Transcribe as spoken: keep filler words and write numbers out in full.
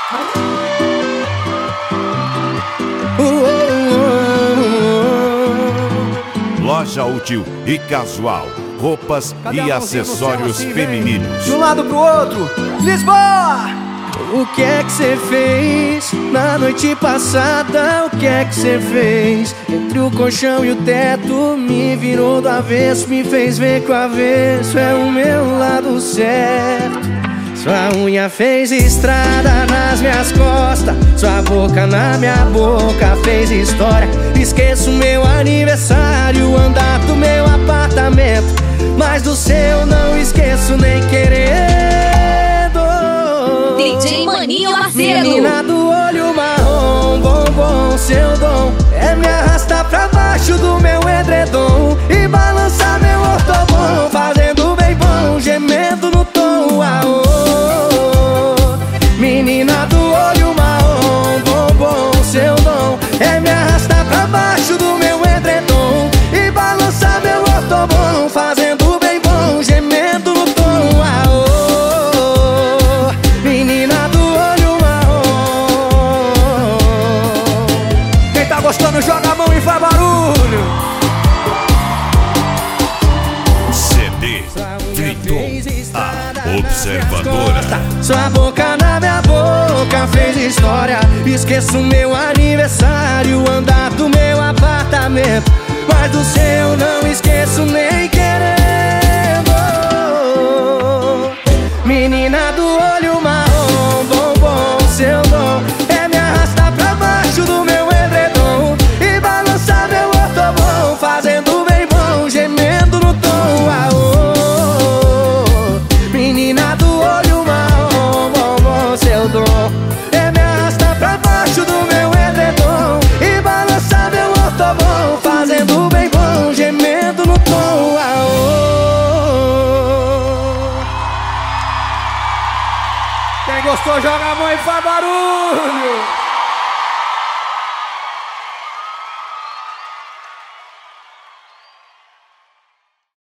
Loja útil e casual, roupas Cadê e acessórios assim, femininos. de um lado pro outro, Lisboa! O que é que cê fez na noite passada? O que é que cê fez? Entre o colchão e o teto, me virou do avesso, me fez ver que o avesso é o meu lado certo. Sua unha fez estrada nas minhas costas, sua boca na minha boca fez história. Esqueço meu aniversário, andar do meu apartamento, mas do seu não esqueço nem querendo. D J Maninho Macedo. Menina do olho marrom, bombom, seu dom é me arrastar pra baixo do meu edredom e balançar meu ortobom, fazendo bem bom, gemendo no tom. Aô. Menina do olho marrom, bombom, seu dom é me arrastar pra baixo do meu edredom e balançar meu ortobom, fazendo bem bom, gemendo no tom. Aô. Menina do olho marrom. Quem tá gostando joga a mão e faz barulho. C D Triton, a observadora. Sua boca na minha boca fez história. Esqueço meu aniversário, andar do meu apartamento, mas do seu não esqueço nem querendo. Menina do olho marrom, bombom, seu dom é me arrastar pra baixo do meu edredom e balançar meu ortobom, fazendo bem bom, gemendo no tom. Aô. Menina do olho marrom, bombom, seu dom é me arrastar pra baixo do meu edredom e balançar meu ortobom, fazendo bem bom, gemendo no tom. Aô. Quem gostou joga a mão e faz barulho.